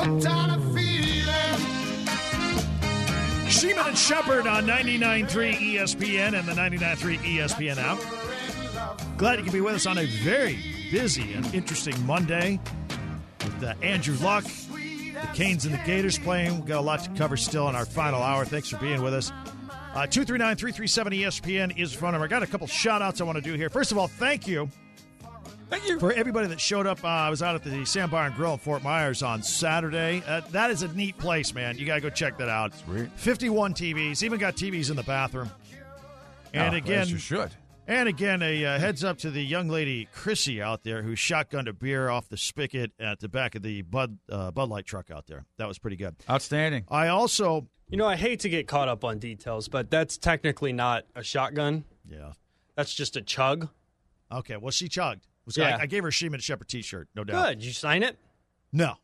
Sheeman and Shepherd on 99.3 ESPN and the 99.3 ESPN app. Glad you can be with us on a very busy and interesting Monday with Andrew Luck, the Canes and the Gators playing. We've got a lot to cover still in our final hour. Thanks for being with us. 239-337-ESPN is the phone number. I got a couple shout-outs I want to do here. First of all, thank you. Thank you. For everybody that showed up. I was out at the Sandbar and Grill in Fort Myers on Saturday. That is a neat place, man. You got to go check that out. Sweet. 51 TVs. Even got TVs in the bathroom. And again, you should. And again, a heads up to the young lady, Chrissy, out there who shotgunned a beer off the spigot at the back of the Bud Light truck out there. That was pretty good. Outstanding. I also... You know, I hate to get caught up on details, but that's technically not a shotgun. Yeah. That's just a chug. Okay, well, she chugged. Yeah. I gave her a Sheeman Shepherd T-shirt, no doubt. Good. Did you sign it? No.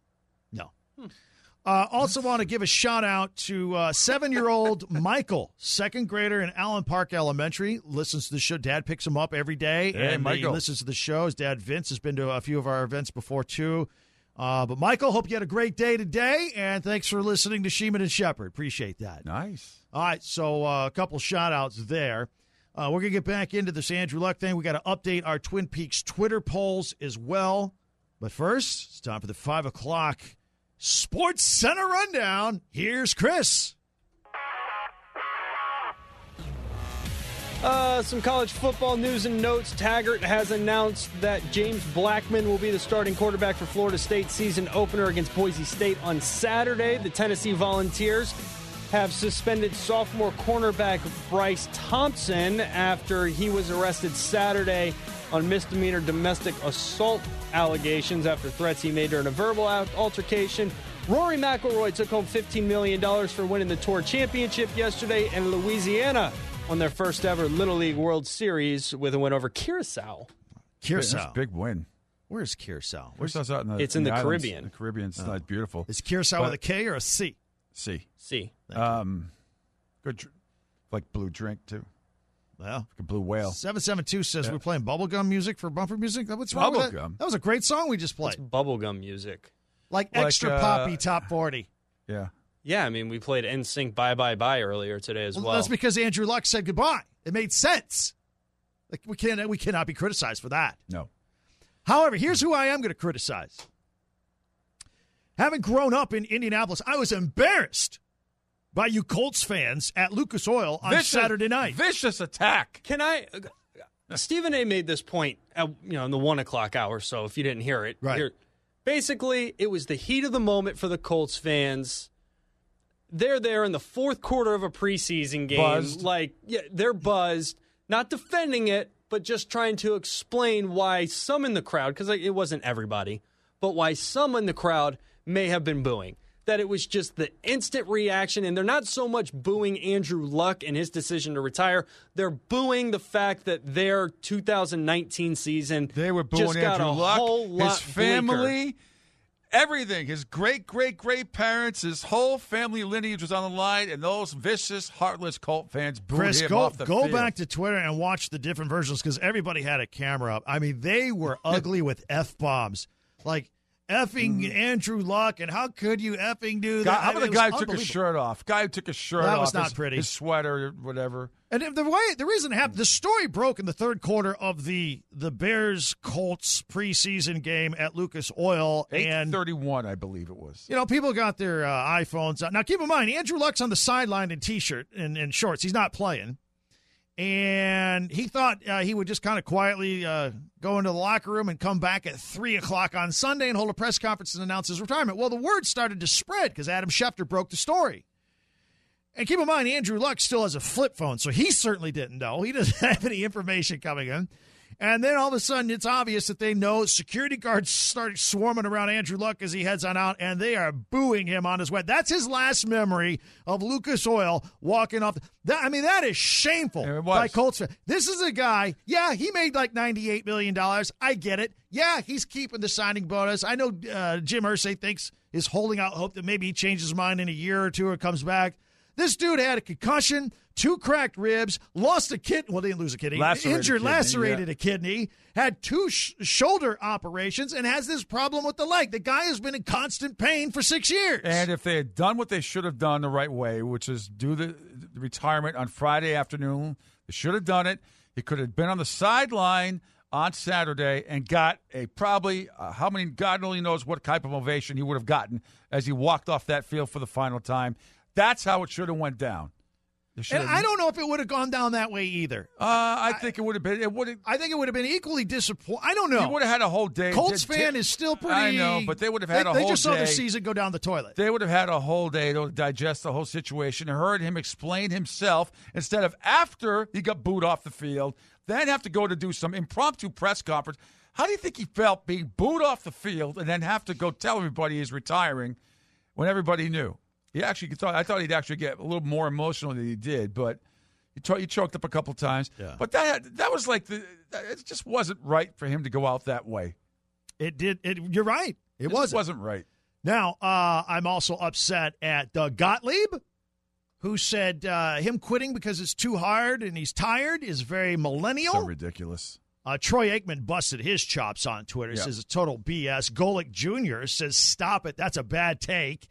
Also want to give a shout-out to 7-year-old Michael, second grader in Allen Park Elementary. Listens to the show. Dad picks him up every day, Hey, and he Michael. listens to the show. His dad, Vince, has been to a few of our events before, too. But, Michael, hope you had a great day today, and thanks for listening to Sheeman and Shepherd. Appreciate that. Nice. All right, so a couple shout-outs there. We're going to get back into this Andrew Luck thing. We got to update our Twin Peaks Twitter polls as well. But first, it's time for the 5 o'clock Sports Center Rundown. Here's Chris. Some college football news and notes. Taggart has announced that James Blackman will be the starting quarterback for Florida State season opener against Boise State on Saturday. The Tennessee Volunteers have suspended sophomore cornerback Bryce Thompson after he was arrested Saturday on misdemeanor domestic assault allegations after threats he made during a verbal altercation. Rory McIlroy took home $15 million for winning the Tour Championship yesterday, and Louisiana won their first ever Little League World Series with a win over Curacao. Curacao. That's a big win. Where's Curacao? Curacao's out in the, It's in the islands. Caribbean. The Caribbean's not beautiful. Is Curacao with a K or a C? See. See. Good, like blue drink, too. Well, Like a blue whale. 772 says we're playing bubblegum music for bumper music. What's wrong with that? Bubblegum? That was a great song we just played. It's bubblegum music. Like extra poppy top 40. Yeah. Yeah, I mean, we played NSYNC Bye Bye Bye earlier today as well. That's because Andrew Luck said goodbye. It made sense. Like we cannot be criticized for that. No. However, here's who I am going to criticize. Having grown up in Indianapolis, I was embarrassed by you Colts fans at Lucas Oil on Saturday night. Vicious attack. Can I? Stephen A. made this point at, in the 1 o'clock hour, so if you didn't hear it. Right. Basically, it was the heat of the moment for the Colts fans. They're there in the fourth quarter of a preseason game. Buzzed. They're buzzed, not defending it, but just trying to explain why some in the crowd, because it wasn't everybody, but why some in the crowd may have been booing. That it was just the instant reaction, and they're not so much booing Andrew Luck and his decision to retire. They're booing the fact that their 2019 season They were booing just got Andrew a Luck, whole lot his family, bleaker. everything. His great-great-great-parents, his whole family lineage was on the line, and those vicious, heartless Colt fans booed Chris, him go off the field. back to Twitter and watch the different versions because everybody had a camera up. I mean, they were ugly with F-bombs. Like, effing Andrew Luck, and how could you effing do that? How about the guy who took his shirt off? Guy who took his shirt off. That was not pretty. His sweater, or whatever. And the reason it happened, the story broke in the third quarter of the Bears-Colts preseason game at Lucas Oil. 8:31, I believe it was. People got their iPhones out. Now, keep in mind, Andrew Luck's on the sideline in T-shirt and shorts. He's not playing. And he thought he would just kind of quietly go into the locker room and come back at 3 o'clock on Sunday and hold a press conference and announce his retirement. Well, the word started to spread because Adam Schefter broke the story. And keep in mind, Andrew Luck still has a flip phone, so he certainly didn't know. He doesn't have any information coming in. And then all of a sudden, it's obvious that they know security guards started swarming around Andrew Luck as he heads on out, and they are booing him on his way. That's his last memory of Lucas Oil walking off. That is shameful by Colts fans. This is a guy, he made like $98 million. I get it. Yeah, he's keeping the signing bonus. I know Jim Irsay is holding out hope that maybe he changes his mind in a year or two or comes back. This dude had a concussion, 2 cracked ribs, lost a kidney. Well, didn't lose a kidney. Lacerated a kidney, had 2 shoulder operations, and has this problem with the leg. The guy has been in constant pain for 6 years. And if they had done what they should have done the right way, which is do the retirement on Friday afternoon, they should have done it. He could have been on the sideline on Saturday and got a probably how many, God only knows what type of ovation he would have gotten as he walked off that field for the final time. That's how it should have went down. And I don't know if it would have gone down that way either. I think it would have been. I think it would have been equally disappointing. I don't know. He would have had a whole day. Colts fan is still pretty. I know, but they would have had a whole day. They just saw their season go down the toilet. They would have had a whole day to digest the whole situation and heard him explain himself instead of after he got booed off the field, then have to go to do some impromptu press conference. How do you think he felt being booed off the field and then have to go tell everybody he's retiring when everybody knew? I thought he'd actually get a little more emotional than he did, but he choked up a couple times. Yeah. But that was like it just wasn't right for him to go out that way. It did. You're right. It wasn't right. Now, I'm also upset at Gottlieb, who said him quitting because it's too hard and he's tired is very millennial. So ridiculous. Troy Aikman busted his chops on Twitter. Says it's total BS. Golick Jr. says, stop it. That's a bad take.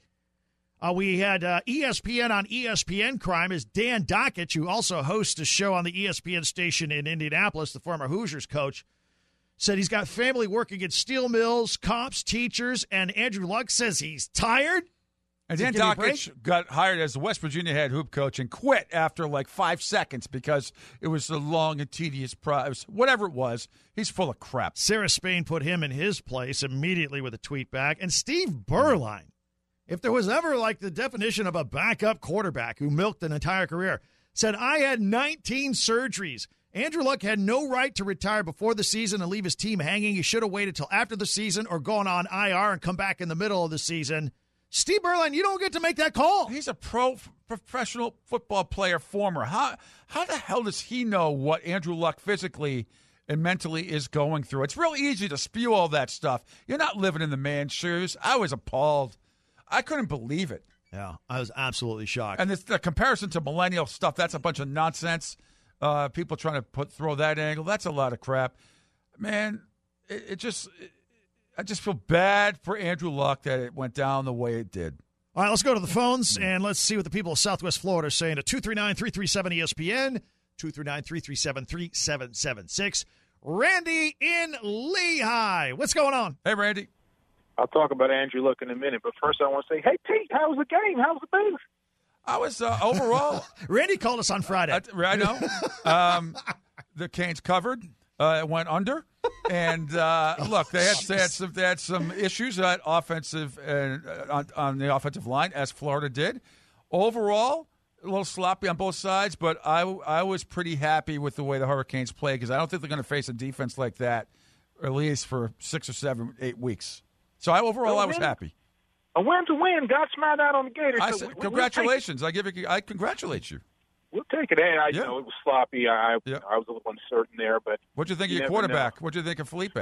We had ESPN on ESPN Crime is Dan Dockich, who also hosts a show on the ESPN station in Indianapolis, the former Hoosiers coach, said he's got family working at steel mills, cops, teachers, and Andrew Luck says he's tired. And Dan Dockich got hired as the West Virginia head hoop coach and quit after like 5 seconds because it was a long and tedious process. Whatever it was, he's full of crap. Sarah Spain put him in his place immediately with a tweet back. And Steve Berline, if there was ever like the definition of a backup quarterback who milked an entire career, said, I had 19 surgeries. Andrew Luck had no right to retire before the season and leave his team hanging. He should have waited till after the season or gone on IR and come back in the middle of the season. Steve Berline, you don't get to make that call. He's a professional football player, former. How the hell does he know what Andrew Luck physically and mentally is going through? It's real easy to spew all that stuff. You're not living in the man's shoes. I was appalled. I couldn't believe it. Yeah, I was absolutely shocked. And the comparison to millennial stuff, that's a bunch of nonsense. People trying to throw that angle, that's a lot of crap. Man, I just feel bad for Andrew Luck that it went down the way it did. All right, let's go to the phones, and let's see what the people of Southwest Florida are saying at 239-337-ESPN, 239-337-3776. Randy in Lehigh. What's going on? Hey, Randy. I'll talk about Andrew Luck in a minute, but first I want to say, hey, Pete, how was the game? How was the booth? I was overall. Randy called us on Friday. I know. The Canes covered. It went under. And, look, they had some issues at offensive on the offensive line, as Florida did. Overall, a little sloppy on both sides, but I was pretty happy with the way the Hurricanes played because I don't think they're going to face a defense like that, at least for 6 or 7, 8 weeks. So I was happy. A win's a win. God smiled out on the Gators. I said, congratulations. I congratulate you. We'll take it. And you know, it was sloppy. I was a little uncertain there, but what'd you think of your quarterback? What'd you think of Felipe?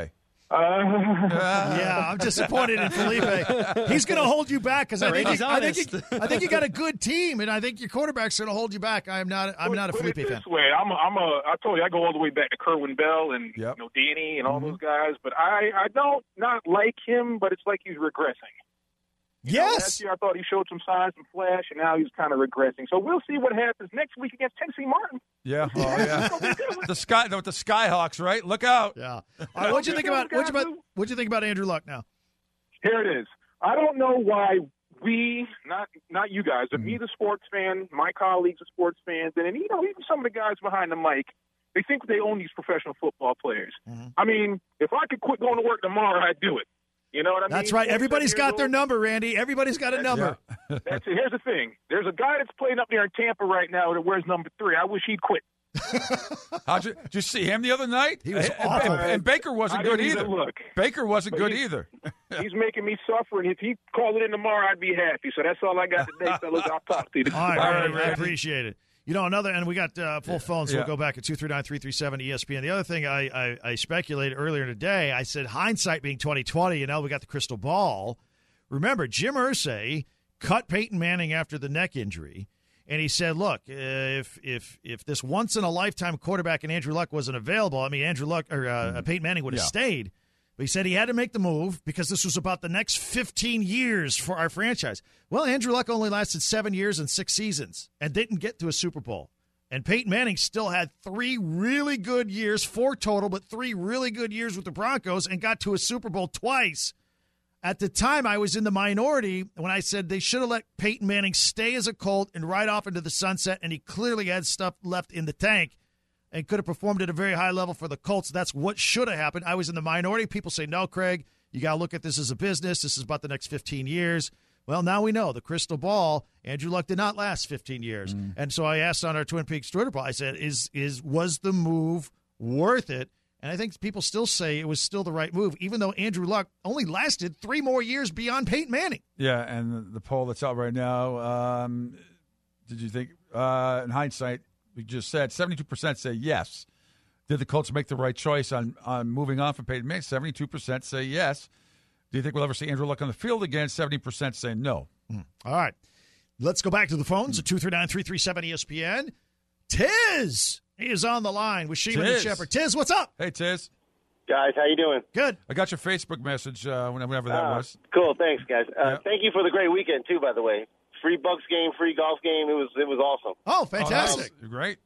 Yeah, I'm disappointed in Felipe. He's going to hold you back because I think you got a good team, and I think your quarterback's going to hold you back. I'm not a Felipe fan. This way, I told you I go all the way back to Kerwin Bell and Danny and all those guys, but I don't not like him, but it's like he's regressing. Yes. Last year I thought he showed some signs, some flash, and now he's kind of regressing. So we'll see what happens next week against Tennessee Martin. Yeah, the Skyhawks, right? Look out. Yeah. All right, what'd you think about Andrew Luck now? Here it is. I don't know why we, not you guys, but me, the sports fan, my colleagues, the sports fans, and even some of the guys behind the mic, they think they own these professional football players. Mm-hmm. I mean, if I could quit going to work tomorrow, I'd do it. You know what I mean? That's right. Everybody's got their number, Randy. Everybody's got a number. Yeah. That's it. Here's the thing. There's a guy that's playing up there in Tampa right now that wears number 3. I wish he'd quit. Did you see him the other night? He was awful. And Baker wasn't good either. Baker wasn't good either. He's making me suffer, and if he called it in tomorrow, I'd be happy. So that's all I got today, fellas. I'll talk to you. All right, I appreciate it. And we got full phones, so we'll go back at 239-337-ESPN. The other thing I speculated earlier today, I said hindsight being 20/20, and now we got the crystal ball. Remember, Jim Irsay cut Peyton Manning after the neck injury, And he said, look, if this once-in-a-lifetime quarterback in Andrew Luck wasn't available, I mean, Andrew Luck or Peyton Manning would have stayed. But he said he had to make the move because this was about the next 15 years for our franchise. Well, Andrew Luck only lasted 7 years and 6 seasons and didn't get to a Super Bowl. And Peyton Manning still had 3 really good years, 4 total, but 3 really good years with the Broncos and got to a Super Bowl twice. At the time, I was in the minority when I said they should have let Peyton Manning stay as a Colt and ride off into the sunset, and he clearly had stuff left in the tank and could have performed at a very high level for the Colts. That's what should have happened. I was in the minority. People say, no, Craig, you got to look at this as a business. This is about the next 15 years. Well, now we know. The crystal ball, Andrew Luck did not last 15 years. And so I asked on our Twin Peaks Twitter poll, I said, was the move worth it? And I think people still say it was still the right move, even though Andrew Luck only lasted 3 more years beyond Peyton Manning. Yeah, and the poll that's out right now, did you think, in hindsight, we just said 72% say yes. Did the Colts make the right choice on moving on from Peyton Manning? 72% say yes. Do you think we'll ever see Andrew Luck on the field again? 70% say no. All right. Let's go back to the phones at 239-337-ESPN. Tiz is on the line with Sheeman and Shepard. Tiz, what's up? Hey, Tiz. Guys, how you doing? Good. I got your Facebook message whenever that was. Cool, thanks, guys. Thank you for the great weekend, too, by the way. Free Bucks game, free golf game. It was awesome. Oh, fantastic. You're great.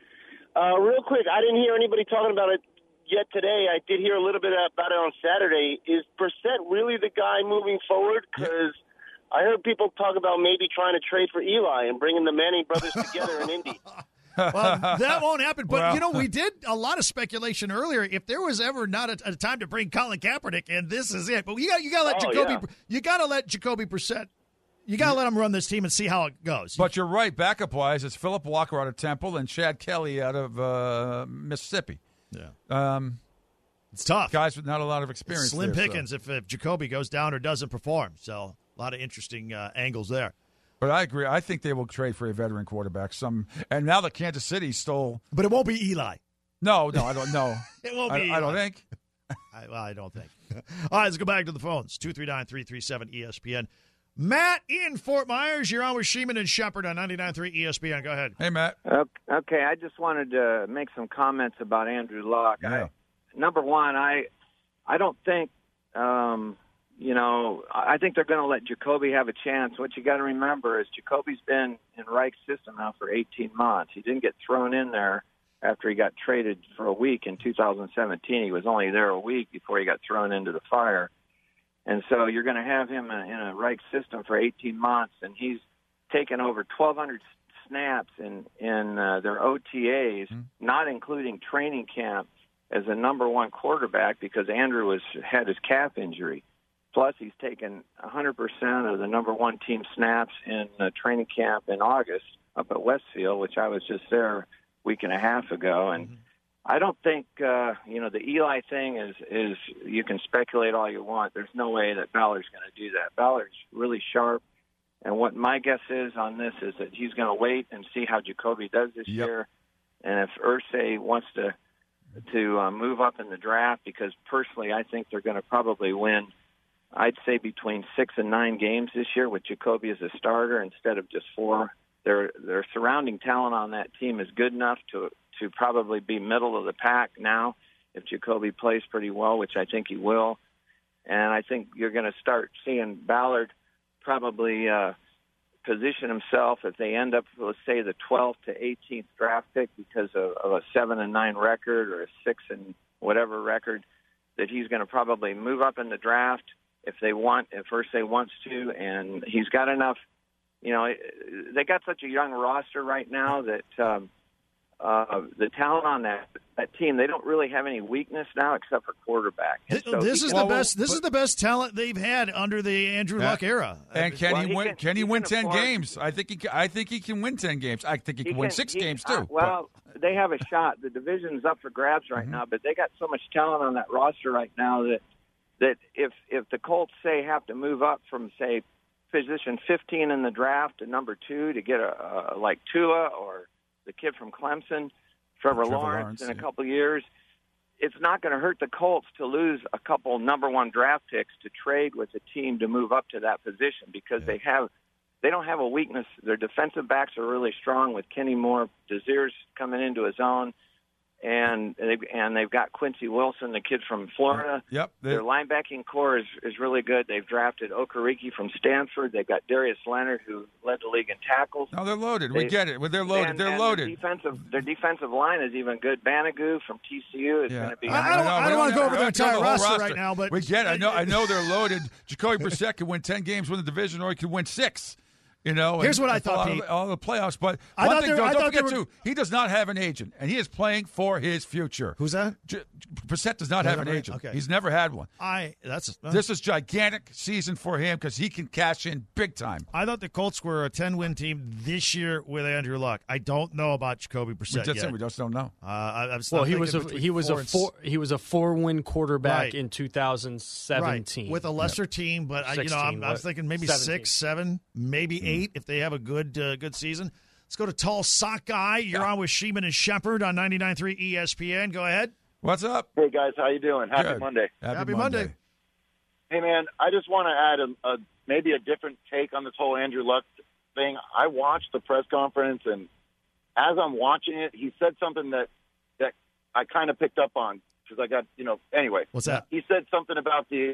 Real quick, I didn't hear anybody talking about it yet today. I did hear a little bit about it on Saturday. Is Brissett really the guy moving forward? Because I heard people talk about maybe trying to trade for Eli and bringing the Manning brothers together in Indy. Well, that won't happen. But, we did a lot of speculation earlier. If there was ever not a time to bring Colin Kaepernick in, this is it. But you got to let Jacoby Brissett. You got to let him run this team and see how it goes. But you're right. Backup-wise, it's Philip Walker out of Temple and Chad Kelly out of Mississippi. Yeah. It's tough. Guys with not a lot of experience. Slim pickings if Jacoby goes down or doesn't perform. So a lot of interesting angles there. But I agree. I think they will trade for a veteran quarterback. And now that Kansas City stole. But it won't be Eli. No, I don't know. It won't be Eli. I don't think. I don't think. All right, let's go back to the phones. 239-337-ESPN. Matt in Fort Myers, you're on with Sheeman and Shepard on 99.3 ESPN. Go ahead. Hey, Matt. Okay, I just wanted to make some comments about Andrew Luck. Yeah. Number one, I don't think, I think they're going to let Jacoby have a chance. What you got to remember is Jacoby's been in Reich's system now for 18 months. He didn't get thrown in there after he got traded for a week in 2017. He was only there a week before he got thrown into the fire. And so you're going to have him in a Reich system for 18 months, and he's taken over 1,200 snaps in their OTAs, not including training camp, as a number one quarterback because Andrew had his calf injury. Plus, he's taken 100% of the number one team snaps in training camp in August up at Westfield, which I was just there a week and a half ago, and I don't think, the Eli thing is you can speculate all you want. There's no way that Ballard's going to do that. Ballard's really sharp. And what my guess is on this is that he's going to wait and see how Jacoby does this year. And if Irsay wants to move up in the draft, because personally I think they're going to probably win, I'd say between 6 and 9 games this year with Jacoby as a starter instead of just 4. Their surrounding talent on that team is good enough to probably be middle of the pack now if Jacoby plays pretty well, which I think he will. And I think you're going to start seeing Ballard probably position himself if they end up, let's say, the 12th to 18th draft pick because of a 7-9 record or a 6-whatever record, that he's going to probably move up in the draft if Irsay wants to. And he's got enough, they got such a young roster right now that the talent on that team, they don't really have any weakness now except for quarterback. This is the best talent they've had under the Andrew Luck era. And can he win 10 games? I think he can win 10 games. I think he can win 6 games too. They have a shot. The division's up for grabs right now, but they got so much talent on that roster right now that if the Colts have to move up from position 15 in the draft to number 2 to get a like Tua or the kid from Clemson, Trevor Lawrence, in a couple of years, it's not going to hurt the Colts to lose a couple number 1 draft picks to trade with a team to move up to that position because they have they don't have a weakness. Their defensive backs are really strong with Kenny Moore, Desir's coming into his own, and they've got Quincy Wilson, the kid from Florida. Yep. Their linebacking core is really good. They've drafted Okereke from Stanford. They've got Darius Leonard, who led the league in tackles. No, they're loaded. We get it. They're loaded. They're loaded. Their defensive line is even good. Banagoo from TCU is going to be. I don't want to go over their entire roster right now, but we get it. I know they're loaded. Jacoby Brissett could win 10 games, win the division, or he could win 6. Here's what I thought, Pete. All the playoffs, but one thing, don't forget, too, he does not have an agent, and he is playing for his future. Who's that? Brissett does not have an agent. Okay. He's never had one. This is gigantic season for him because he can cash in big time. I thought the Colts were a 10-win team this year with Andrew Luck. I don't know about Jacoby Brissett yet. We just don't know. He was a 4-win quarterback in 2017 with a lesser team, but I was thinking maybe 6, 7, maybe 8 if they have a good season. Let's go to Tall Sock Guy. You're on with Sheeman and Shepard on 99.3 ESPN. Go ahead. What's up? Hey, guys. How you doing? Happy Good. Monday. Happy Monday. Hey, man, I just want to add maybe a different take on this whole Andrew Luck thing. I watched the press conference, and as I'm watching it, he said something that I kind of picked up on because I got, anyway. What's that? He said something about the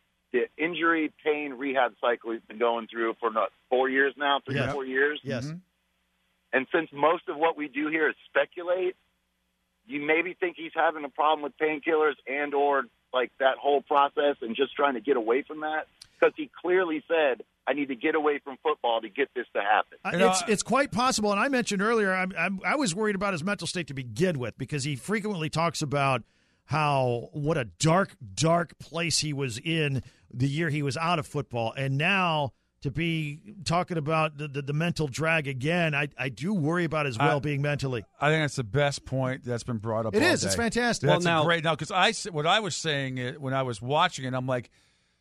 injury pain rehab cycle he's been going through for 4 years now, 3 to 4 years. Yes. Mm-hmm. And since most of what we do here is speculate, you maybe think he's having a problem with painkillers and or like that whole process and just trying to get away from that. Because he clearly said, I need to get away from football to get this to happen. It's quite possible. And I mentioned earlier, I was worried about his mental state to begin with because he frequently talks about what a dark, dark place he was in the year he was out of football. And now to be talking about the mental drag again, I do worry about his well-being mentally. I think that's the best point that's been brought up. It all is. day. It's fantastic. That's great. Now, because what I was saying when I was watching it, I'm like,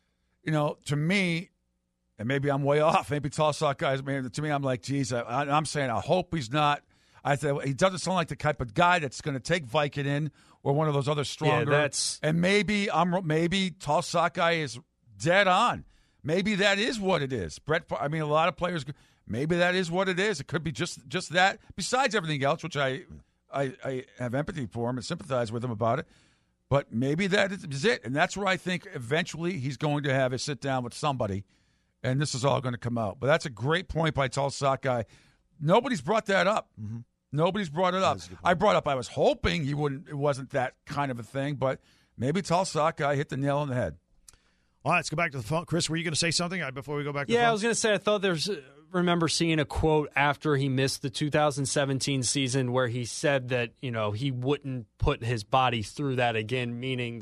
to me, and maybe I'm way off. Maybe Tall Sock guys. To me, I'm like, geez, I'm saying I hope he's not. I thought he doesn't sound like the type of guy that's going to take Vicodin or one of those other stronger. Yeah, and maybe Tall Sock guy is dead on. Maybe that is what it is. A lot of players. Maybe that is what it is. It could be just that. Besides everything else, which I have empathy for him and sympathize with him about it. But maybe that is it, and that's where I think eventually he's going to have a sit down with somebody, and this is all going to come out. But that's a great point by Tall Sock guy. Nobody's brought that up. Mm-hmm. Nobody's brought it up. I brought up. I was hoping he wouldn't. It wasn't that kind of a thing, but maybe Tall Sock guy hit the nail on the head. All right, let's go back to the phone. Chris, were you going to say something before we go back to the phone? Yeah, I was going to say I thought remember seeing a quote after he missed the 2017 season where he said that, he wouldn't put his body through that again, meaning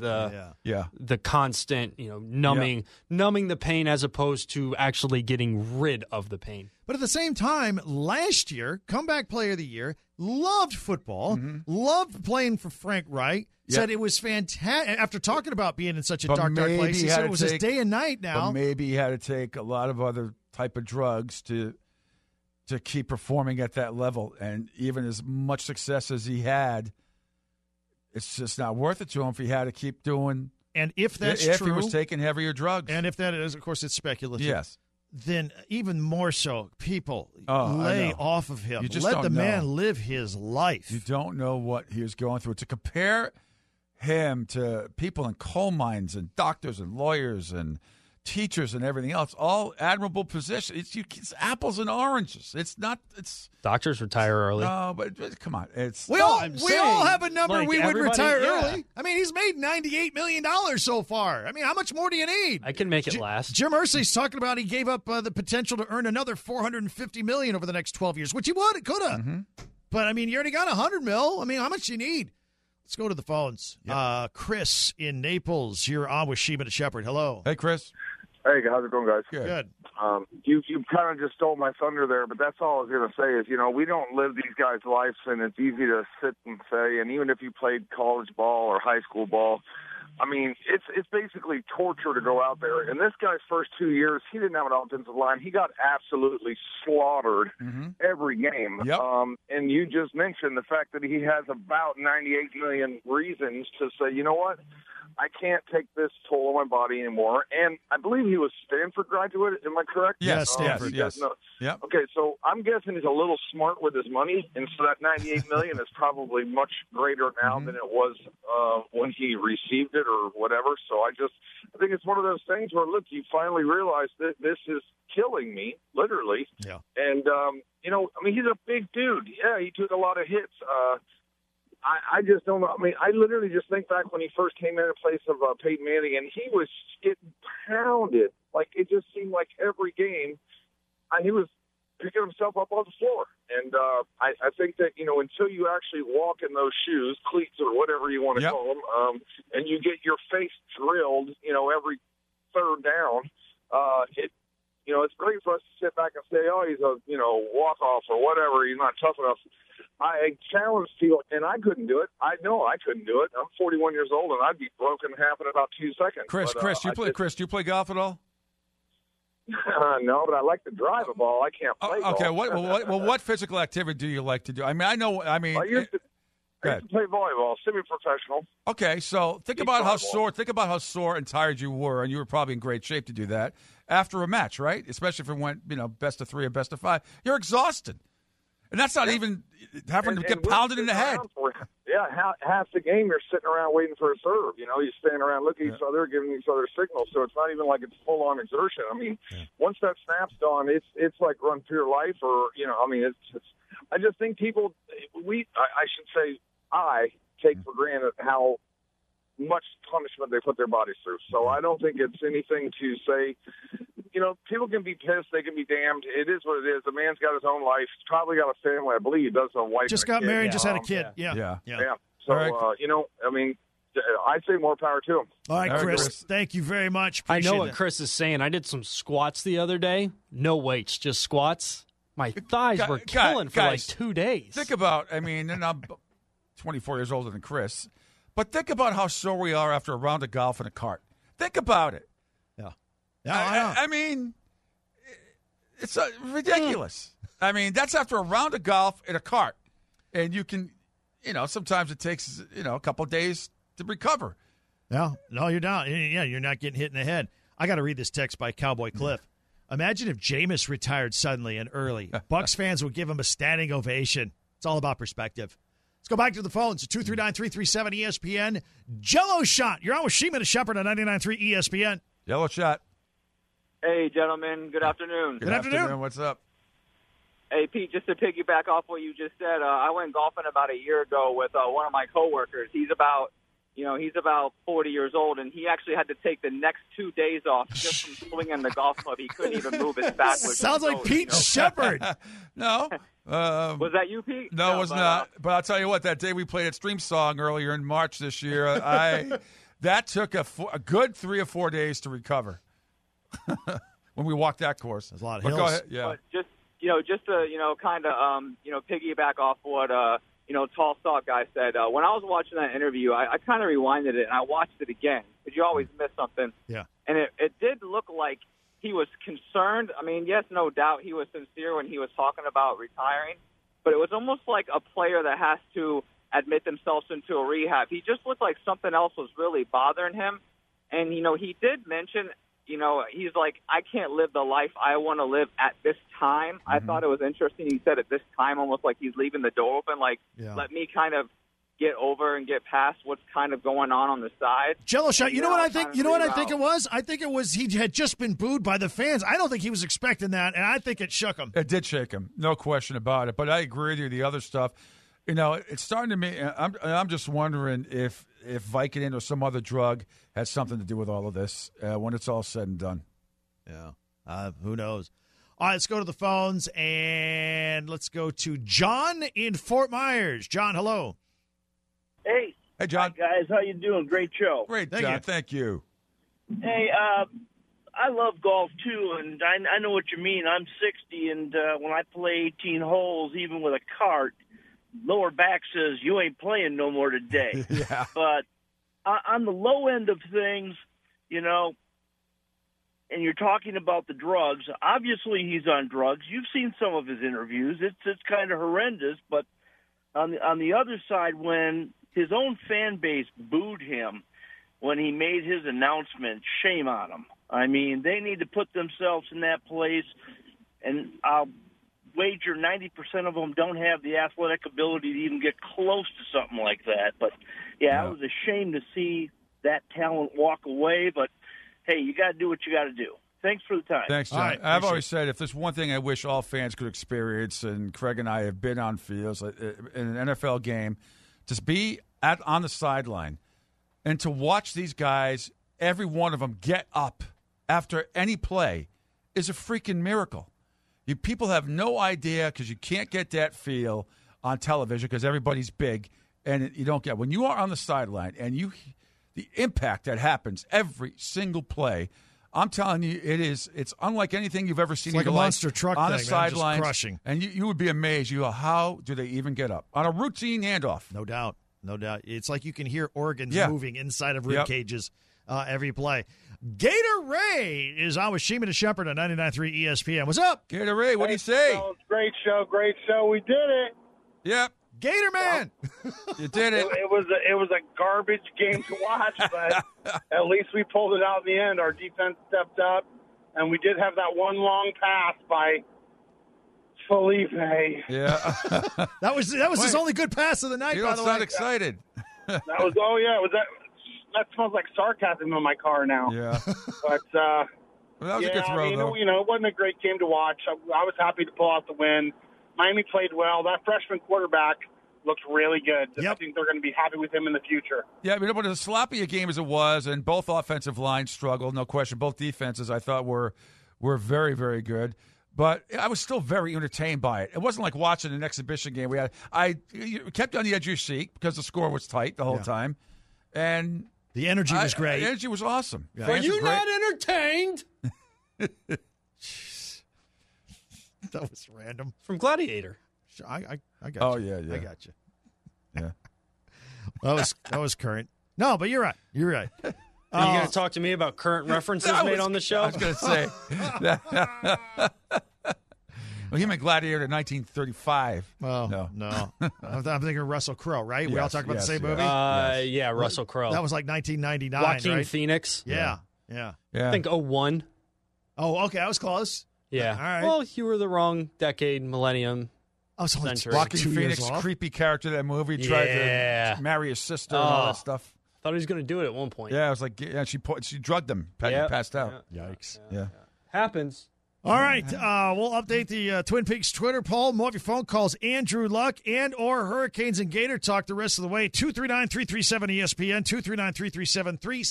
the constant, numbing the pain as opposed to actually getting rid of the pain. But at the same time, last year, comeback player of the year, loved football, loved playing for Frank Reich. Said it was fantastic after talking about being in such a dark place. He said it was his day and night now. But maybe he had to take a lot of other type of drugs to keep performing at that level. And even as much success as he had, it's just not worth it to him if he had to keep doing. And if that's true, if he was taking heavier drugs, and if that is, of course, it's speculative. Yes. Then even more so, people lay off of him. Let the man live his life. You don't know what he was going through. To compare him to people in coal mines and doctors and lawyers and teachers and everything else, all admirable positions. It's apples and oranges. It's not. It's doctors retire early. No, but come on. We all have a number we would retire early. I mean, he's made $98 million so far. I mean, how much more do you need? I can make it last. Jim Irsay's talking about he gave up the potential to earn another $450 million over the next 12 years, which he could have. Mm-hmm. But I mean, you already got $100 million. I mean, how much do you need? Let's go to the phones. Yep. Chris in Naples, you're on with Sheeman and Shepard. Hello. Hey, Chris. Hey, how's it going, guys? Good. You kind of just stole my thunder there, but that's all I was going to say is, we don't live these guys' lives, and it's easy to sit and say, and even if you played college ball or high school ball, I mean, it's basically torture to go out there. And this guy's first 2 years, he didn't have an offensive line. He got absolutely slaughtered every game. Yep. And you just mentioned the fact that he has about 98 million reasons to say, you know what? I can't take this toll on my body anymore. And I believe he was Stanford graduate. Am I correct? Yes, Stanford. Yes. Yep. Okay, so I'm guessing he's a little smart with his money, and so that $98 million is probably much greater now than it was when he received it or whatever. So I think it's one of those things where, look, you finally realize that this is killing me, literally. Yeah. And he's a big dude. Yeah, he took a lot of hits. I just don't know. I mean, I literally just think back when he first came in place of Peyton Manning, and he was getting pounded. Like, it just seemed like every game, he was picking himself up on the floor. And I think that, until you actually walk in those shoes, cleats or whatever you want to call them, and you get your face drilled, every third down, it's great for us to sit back and say, oh, he's a, walk-off or whatever, he's not tough enough. I challenged people, and I couldn't do it. I know I couldn't do it. I'm 41 years old, and I'd be broken in half in about 2 seconds. Chris, do you play golf at all? No, but I like to drive a ball. I can't play golf. Okay, what physical activity do you like to do? I used to play volleyball, semi-professional. Okay, so think about how sore and tired you were, and you were probably in great shape to do that after a match, right? Especially if it went, best of 3 or best of 5. You're exhausted. And that's not even having to get pounded in the head. Half the game you're sitting around waiting for a serve. You're standing around looking at each other, giving each other signals. So it's not even like it's full-on exertion. I mean, once that snap's done, it's like run for your life or, it's I just think people, I take for granted how much punishment they put their bodies through. So I don't think it's anything to say, people can be pissed, they can be damned. It is what it is. The man's got his own life. He's probably got a family. I believe he does have a wife. Just got married, just had a kid. Yeah. So, right. I'd say more power to him. All right, Chris, thank you very much. Appreciate I know what Chris is saying. I did some squats the other day. No weights, just squats. My thighs were killing for like 2 days. Think about, and I'm 24 years older than Chris, but think about how sore we are after a round of golf in a cart. Think about it. Yeah, it's ridiculous. That's after a round of golf in a cart, and you can, sometimes it takes, a couple of days to recover. No, you're not. Yeah, you're not getting hit in the head. I got to read this text by Cowboy Cliff. Imagine if Jameis retired suddenly and early. Bucs fans would give him a standing ovation. It's all about perspective. Let's go back to the phones. 239-337 ESPN. Jello Shot. You're on with Sheeman and Shepard on 99.3 ESPN. Jello Shot. Hey, gentlemen. Good afternoon. Good afternoon. What's up? Hey, Pete, just to piggyback off what you just said, I went golfing about a year ago with one of my coworkers. He's about 40 years old, and he actually had to take the next 2 days off just from swinging the golf club. He couldn't even move his back. Sounds like Pete Shepard. No. Was that you, Pete? No, it was not. But I'll tell you what, that day we played at Stream Song earlier in March this year, that took a good 3 or 4 days to recover when we walked that course. There's a lot of hills. hills. Go ahead. Yeah. But just to kind of piggyback off what Tall Stock guy said. When I was watching that interview, I kind of rewinded it and I watched it again because you always miss something. Yeah. And it did look like he was concerned. Yes, no doubt he was sincere when he was talking about retiring, but it was almost like a player that has to admit themselves into a rehab. He just looked like something else was really bothering him. And, he did mention, he's like, I can't live the life I want to live at this time. Mm-hmm. I thought it was interesting. He said at this time, almost like he's leaving the door open, like, let me kind of get over and get past what's kind of going on the side. Jello Shot, you know what I think? You know what I think it was? I think it was he had just been booed by the fans. I don't think he was expecting that, and I think it shook him. It did shake him, no question about it. But I agree with you. The other stuff, it's starting to me. I'm just wondering if Vicodin or some other drug has something to do with all of this when it's all said and done. Yeah, who knows? All right, let's go to the phones, and let's go to John in Fort Myers. John, hello. Hey. Hey, John. Hi, guys. How you doing? Great show. Great, John. Thank you. Hey, I love golf, too, and I know what you mean. I'm 60, and when I play 18 holes, even with a cart, lower back says, you ain't playing no more today. Yeah. But on the low end of things, and you're talking about the drugs, obviously he's on drugs. You've seen some of his interviews. It's kind of horrendous, but on the other side, when his own fan base booed him, when he made his announcement. Shame on him. I mean, they need to put themselves in that place, and I'll wager 90% of them don't have the athletic ability to even get close to something like that. But, yeah, it was a shame to see that talent walk away. But, hey, you got to do what you got to do. Thanks for the time. Thanks, John. Right, I've always said if there's one thing I wish all fans could experience, and Craig and I have been on fields in an NFL game, to be on the sideline and to watch these guys, every one of them, get up after any play is a freaking miracle. People have no idea because you can't get that feel on television because everybody's big, and you don't get when you are on the sideline and the impact that happens every single play. I'm telling you, it's unlike anything you've ever seen. It's like in a your monster life, truck on thing, the sidelines, crushing, and you would be amazed. You go, how do they even get up on a routine handoff? No doubt. It's like you can hear organs moving inside of rib cages every play. Gator Ray is on with Sheeman and Shepard on 99.3 ESPN. What's up, Gator Ray? What do you say? Great show. We did it. Yep. Gator Man. You did it. It was a garbage game to watch, but at least we pulled it out in the end. Our defense stepped up, and we did have that one long pass by Felipe. Yeah. that was his only good pass of the night. You by don't the sound way. excited. That was that smells like sarcasm in my car now. Yeah. But well, that was a good throw, though. It wasn't a great game to watch. I was happy to pull out the win. Miami played well. That freshman quarterback looks really good. Yep. I think they're going to be happy with him in the future. Yeah, but as sloppy a game as it was, and both offensive lines struggled, no question. Both defenses, I thought, were very, very good. But I was still very entertained by it. It wasn't like watching an exhibition game. You kept on the edge of your seat because the score was tight the whole time, and the energy was great. The energy was awesome. Yeah. Are you not entertained? That was random. From Gladiator. I got Oh, you. yeah. I got you. Yeah. that was current. No, but you're right. Are you going to talk to me about current references made on the show? I was going to say. Well, he meant Gladiator 1935. Oh, no. I'm thinking Russell Crowe, right? We all talk about the same movie? Yeah, Russell Crowe. That was like 1999, Joaquin right? Phoenix. Yeah. I think 01. Oh, okay. I was close. Yeah. All right. Well, you were the wrong decade, millennium. I was only century. Joaquin 2 years Phoenix, off. creepy character in that movie, tried to marry his sister and all that stuff. Thought he was going to do it at one point. Yeah, I was like, she drugged him, passed out. Yikes. Yeah. Happens. All right, we'll update the Twin Peaks Twitter poll. More of your phone calls, Andrew Luck and or Hurricanes and Gator Talk the rest of the way. 239-337-ESPN,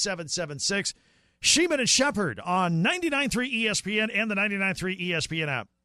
239-337-3776. Sheeman and Shepard on 99.3 ESPN and the 99.3 ESPN app.